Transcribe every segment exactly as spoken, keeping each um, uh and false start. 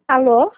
Alô?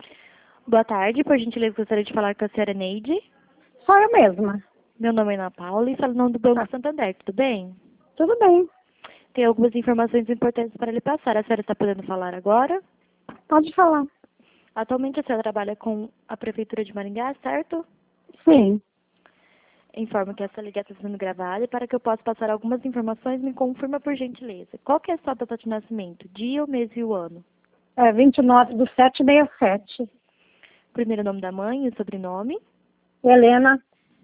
Boa tarde, por gentileza, gostaria de falar com a senhora Neide. Sou eu mesma. Meu nome é Ana Paula e falo em nome do Banco Ah, Santander, tudo bem? tudo bem, Tem algumas informações importantes para lhe passar. A senhora está podendo falar agora? pode falar. Atualmente a senhora trabalha com a Prefeitura de Maringá, certo? Sim, Informo que essa ligação está sendo gravada e para que eu possa passar algumas informações, me confirma por gentileza. Qual que é a sua data de nascimento? Dia, o mês e o ano? é vinte e nove do sete sessenta e sete. Primeiro nome da mãe e o sobrenome? Helena,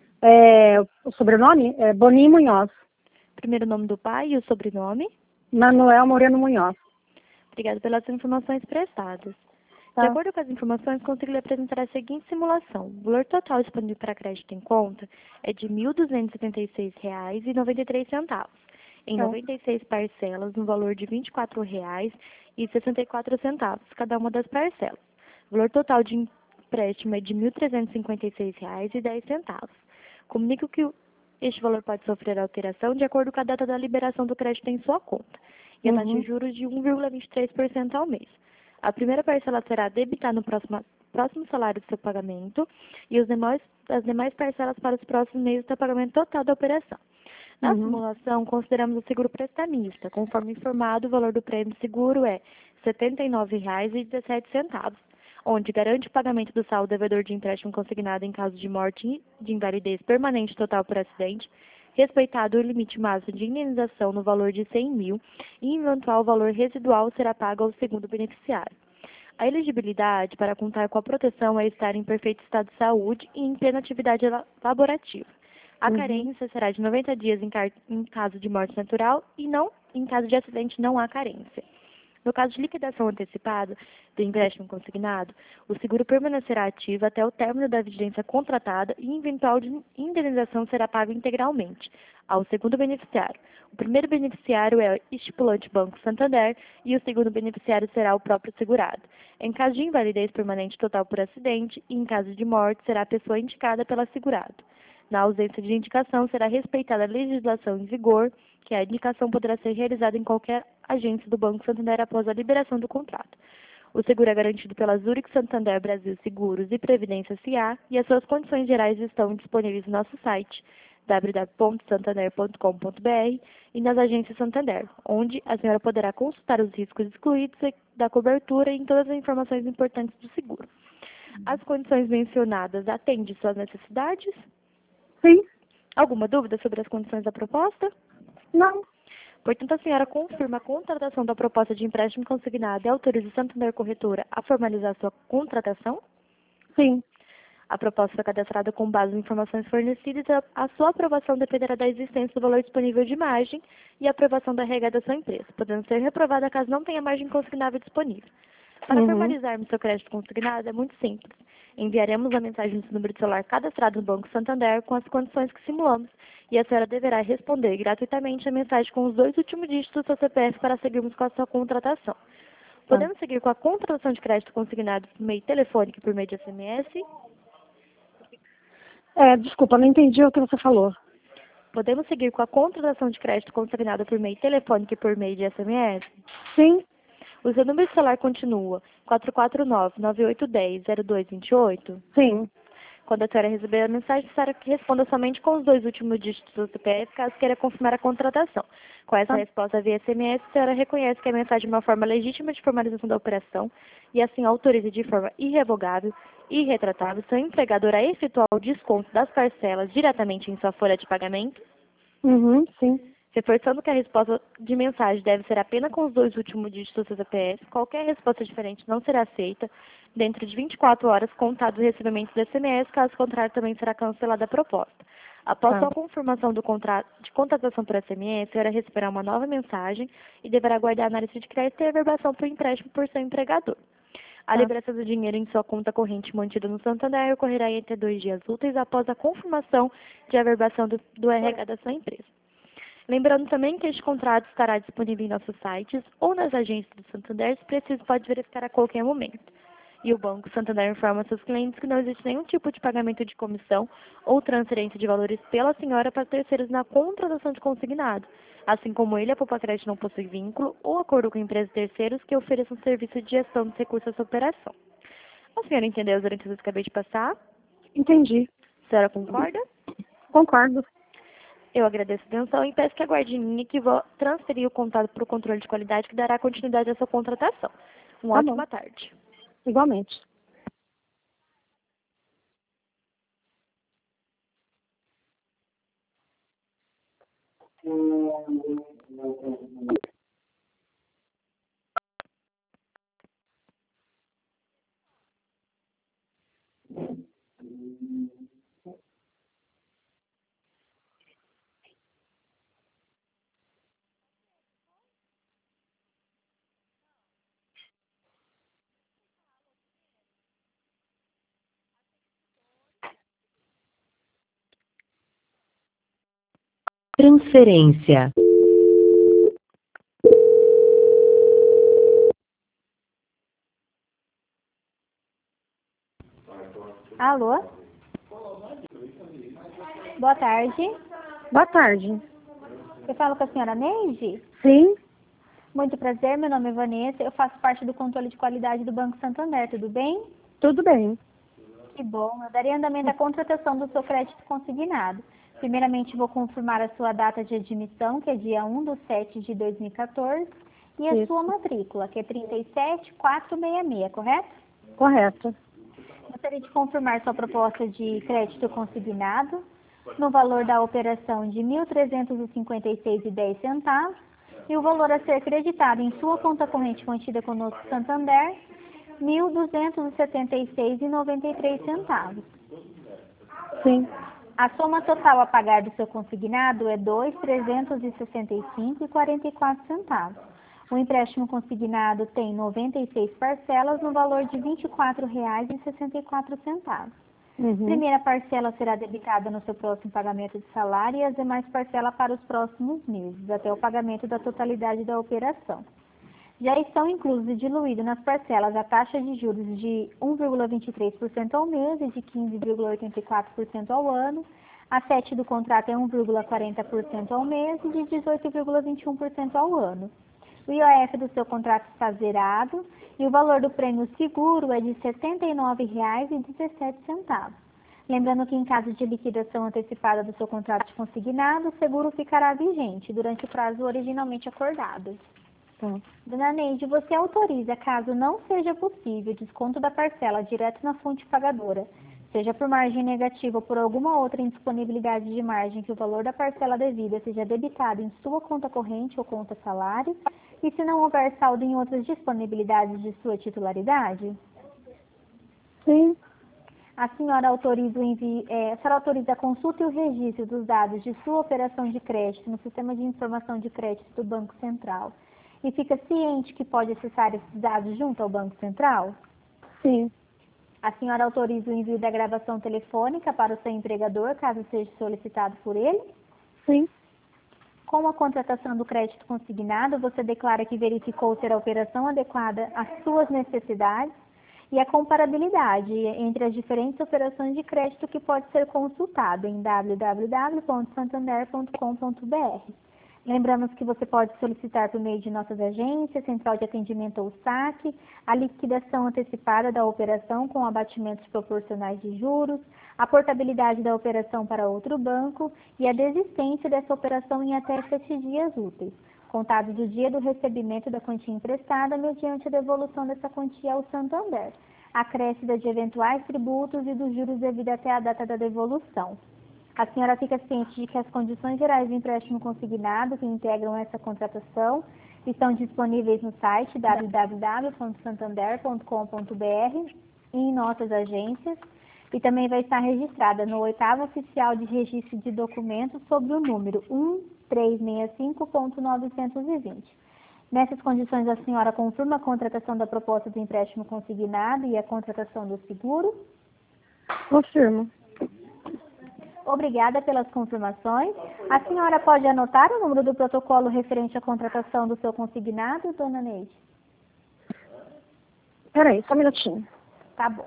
é, o sobrenome é Boninho Munhoz. Primeiro nome do pai e o sobrenome? Manuel Moreno Munhoz. Obrigada pelas informações prestadas. De Tá? acordo com as informações, consigo lhe apresentar a seguinte simulação. O valor total disponível para crédito em conta é de mil duzentos e setenta e seis reais e noventa e três centavos, em Tá. noventa e seis parcelas, no valor de vinte e quatro reais e sessenta e quatro centavos, cada uma das parcelas. O valor total de empréstimo é de mil trezentos e cinquenta e seis reais e dez centavos. Comunico que o- este valor pode sofrer alteração de acordo com a data da liberação do crédito em sua conta, e a taxa de Uhum. juros de um vírgula vinte e três por cento ao mês. A primeira parcela será debitada no próximo, próximo salário do seu pagamento e os demais, as demais parcelas para os próximos meses do pagamento total da operação. Na Uhum. simulação, consideramos o seguro prestamista. Conforme informado, o valor do prêmio de seguro é R$ setenta e nove reais e dezessete centavos, onde garante o pagamento do saldo devedor de empréstimo consignado em caso de morte e de invalidez permanente total por acidente, respeitado o limite máximo de indenização no valor de cem mil e eventual valor residual será pago ao segundo beneficiário. A elegibilidade para contar com a proteção é estar em perfeito estado de saúde e em plena atividade la- laborativa. A Uhum. carência será de noventa dias em, car- em caso de morte natural e não em caso de acidente não há carência. No caso de liquidação antecipada do empréstimo consignado, o seguro permanecerá ativo até o término da vigência contratada e eventual de indenização será pago integralmente ao segundo beneficiário. O primeiro beneficiário é o estipulante Banco Santander e o segundo beneficiário será o próprio segurado. Em caso de invalidez permanente total por acidente e em caso de morte, será a pessoa indicada pelo segurado. Na ausência de indicação, será respeitada a legislação em vigor, que a indicação poderá ser realizada em qualquer agência do Banco Santander após a liberação do contrato. O seguro é garantido pela Zurich Santander Brasil Seguros e Previdência S A e as suas condições gerais estão disponíveis no nosso site w w w ponto santander ponto com ponto b r e nas agências Santander, onde a senhora poderá consultar os riscos excluídos da cobertura e em todas as informações importantes do seguro. As condições mencionadas atendem suas necessidades? Sim, Alguma dúvida sobre as condições da proposta? não, Portanto, a senhora confirma a contratação da proposta de empréstimo consignado e autoriza o Santander Corretora a formalizar sua contratação? sim. A proposta foi cadastrada com base em informações fornecidas e a, a sua aprovação dependerá da existência do valor disponível de margem e a aprovação da regra da sua empresa, podendo ser reprovada caso não tenha margem consignável disponível. Para Uhum. formalizarmos seu crédito consignado é muito simples. Enviaremos a mensagem no seu número de celular cadastrado no Banco Santander com as condições que simulamos e a senhora deverá responder gratuitamente a mensagem com os dois últimos dígitos do seu C P F para seguirmos com a sua contratação. Podemos seguir com a contratação de crédito consignado por meio telefônico e por meio de S M S? É, desculpa, não entendi o que você falou. Podemos seguir com a contratação de crédito consignado por meio telefônico e por meio de S M S? Sim, O seu número de celular continua quatro quatro nove, nove oito um zero, zero dois dois oito? sim. Quando a senhora receber a mensagem, a senhora responda somente com os dois últimos dígitos do C P F, caso queira confirmar a contratação. Com essa Tá. resposta via S M S, a senhora reconhece que a mensagem é uma forma legítima de formalização da operação e assim autoriza de forma irrevogável e irretratável seu empregador a efetuar o desconto das parcelas diretamente em sua folha de pagamento, Uhum, sim. reforçando que a resposta de mensagem deve ser apenas com os dois últimos dígitos do seu C P F. Qualquer resposta diferente não será aceita dentro de vinte e quatro horas contado o recebimento do S M S, caso contrário também será cancelada a proposta. Após Tá. sua confirmação do contrato de contratação por S M S, a senhora receberá uma nova mensagem e deverá aguardar a análise de crédito e a averbação por empréstimo por seu empregador. A Tá. liberação do dinheiro em sua conta corrente mantida no Santander ocorrerá entre dois dias úteis após a confirmação de averbação do, do R H da sua empresa. Lembrando também que este contrato estará disponível em nossos sites ou nas agências do Santander, se preciso pode verificar a qualquer momento. E o Banco Santander informa seus clientes que não existe nenhum tipo de pagamento de comissão ou transferência de valores pela senhora para terceiros na contratação de consignado, Assim como ele, a Poupa-Crédito não possui vínculo ou acordo com empresas terceiros que ofereçam serviço de gestão dos recursos dessa operação. A senhora entendeu as orientações que acabei de passar? Entendi. A senhora concorda? Concordo. Eu agradeço a atenção e peço que aguarde em linha que vou transferir o contato para o controle de qualidade que dará continuidade à sua contratação. Uma Tá ótima bom. tarde. Igualmente. Transferência. Alô? Boa tarde. Boa tarde. Eu falo com a senhora Neide? Sim, Muito prazer, meu nome é Vanessa, eu faço parte do controle de qualidade do Banco Santander, tudo bem? tudo bem. Que bom, eu darei andamento à contratação do seu crédito consignado. Primeiramente, vou confirmar a sua data de admissão, que é dia um de sete de dois mil e quatorze, e a Isso. sua matrícula, que é trinta e sete mil quatrocentos e sessenta e seis, correto? Correto. Gostaria de confirmar sua proposta de crédito consignado no valor da operação de mil trezentos e cinquenta e seis reais e dez centavos e o valor a ser creditado em sua conta corrente mantida conosco Santander, mil duzentos e setenta e seis reais e noventa e três centavos. Sim. A soma total a pagar do seu consignado é dois mil trezentos e sessenta e cinco reais e quarenta e quatro centavos. O empréstimo consignado tem noventa e seis parcelas no valor de vinte e quatro reais e sessenta e quatro centavos. Uhum. Primeira parcela será debitada no seu próximo pagamento de salário e as demais parcelas para os próximos meses, até o pagamento da totalidade da operação. Já estão inclusos e diluídos nas parcelas a taxa de juros de um vírgula vinte e três por cento ao mês e de quinze vírgula oitenta e quatro por cento ao ano. A F E T do contrato é um vírgula quarenta por cento ao mês e de dezoito vírgula vinte e um por cento ao ano. O I O F do seu contrato está zerado e o valor do prêmio seguro é de setenta e nove reais e dezessete centavos. Lembrando que em caso de liquidação antecipada do seu contrato de consignado, o seguro ficará vigente durante o prazo originalmente acordado. Tá. Dona Neide, você autoriza, caso não seja possível, desconto da parcela direto na fonte pagadora, seja por margem negativa ou por alguma outra indisponibilidade de margem, que o valor da parcela devida seja debitado em sua conta corrente ou conta salário, e se não houver saldo em outras disponibilidades de sua titularidade? Sim. A senhora autoriza, o envio, é, a senhora autoriza a consulta e o registro dos dados de sua operação de crédito no Sistema de Informação de Crédito do Banco Central e fica ciente que pode acessar esses dados junto ao Banco Central? Sim. A senhora autoriza o envio da gravação telefônica para o seu empregador, caso seja solicitado por ele? Sim. Com a contratação do crédito consignado, você declara que verificou ser a operação adequada às suas necessidades e a comparabilidade entre as diferentes operações de crédito que pode ser consultado em w w w ponto santander ponto com ponto b r. Lembramos que você pode solicitar por meio de nossas agências, central de atendimento ou saque, a liquidação antecipada da operação com abatimentos proporcionais de juros, a portabilidade da operação para outro banco e a desistência dessa operação em até sete dias úteis, contados do dia do recebimento da quantia emprestada, mediante a devolução dessa quantia ao Santander, acrescida de eventuais tributos e dos juros devido até a data da devolução. A senhora fica ciente de que as condições gerais de empréstimo consignado que integram essa contratação estão disponíveis no site w w w ponto santander ponto com ponto b r e em nossas agências, e também vai estar registrada no oitavo oficial de registro de documentos sobre o número um três seis cinco ponto novecentos e vinte. Nessas condições, a senhora confirma a contratação da proposta de empréstimo consignado e a contratação do seguro? Confirmo. Obrigada pelas confirmações. A senhora pode anotar o número do protocolo referente à contratação do seu consignado, dona Neide? Peraí, só um minutinho. Tá bom.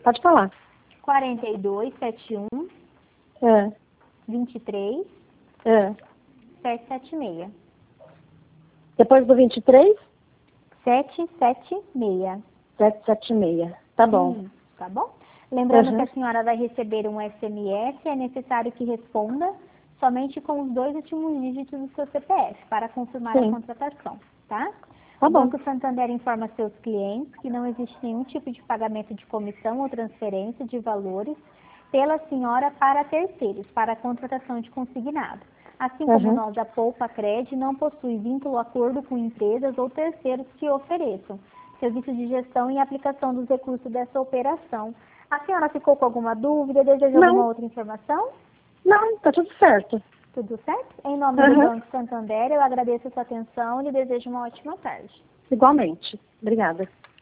Pode falar. quarenta e dois, setenta e um, É, vinte e três, é. setecentos e setenta e seis. Depois do vinte e três? setecentos e setenta e seis. setecentos e setenta e seis. Tá bom. Hum, tá bom? Lembrando Uhum. que a senhora vai receber um S M S, é necessário que responda somente com os dois últimos dígitos do seu C P F para confirmar Sim. a contratação, tá? Tá O bom. Banco Santander informa seus clientes que não existe nenhum tipo de pagamento de comissão ou transferência de valores pela senhora para terceiros, para a contratação de consignado. Assim como Uhum. nós, a Poupa Cred não possui vínculo acordo com empresas ou terceiros que ofereçam serviço de gestão e aplicação dos recursos dessa operação. A senhora ficou com alguma dúvida? Deseja Não. alguma outra informação? Não, tá tudo certo. Tudo certo? Em nome do Uhum. Banco Santander, eu agradeço a sua atenção e lhe desejo uma ótima tarde. Igualmente. Obrigada.